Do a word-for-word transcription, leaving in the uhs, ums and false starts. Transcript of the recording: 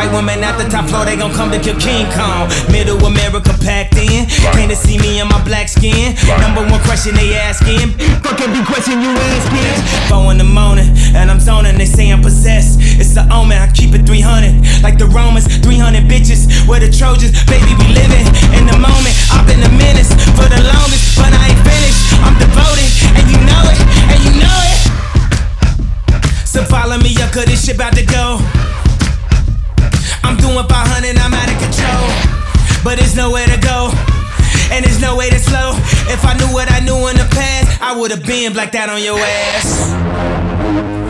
White women at the top floor, they gon' come to kill King Kong. Middle America packed in, came to see me in my black skin. Number one question they asking, fuck every question you asking. Four in the morning, and I'm zoning, they say I'm possessed. It's the omen, I keep it three hundred, like the Romans, three hundred bitches. We're the Trojans, baby, we living in the moment. I've been a menace for the longest, but I ain't finished. I'm devoted, and you know it, and you know it. So follow me up, cause this shit about to go. I'm doing five hundred, I'm out of control, but there's nowhere to go, and there's no way to slow. If I knew what I knew in the past, I would've been blacked out on your ass.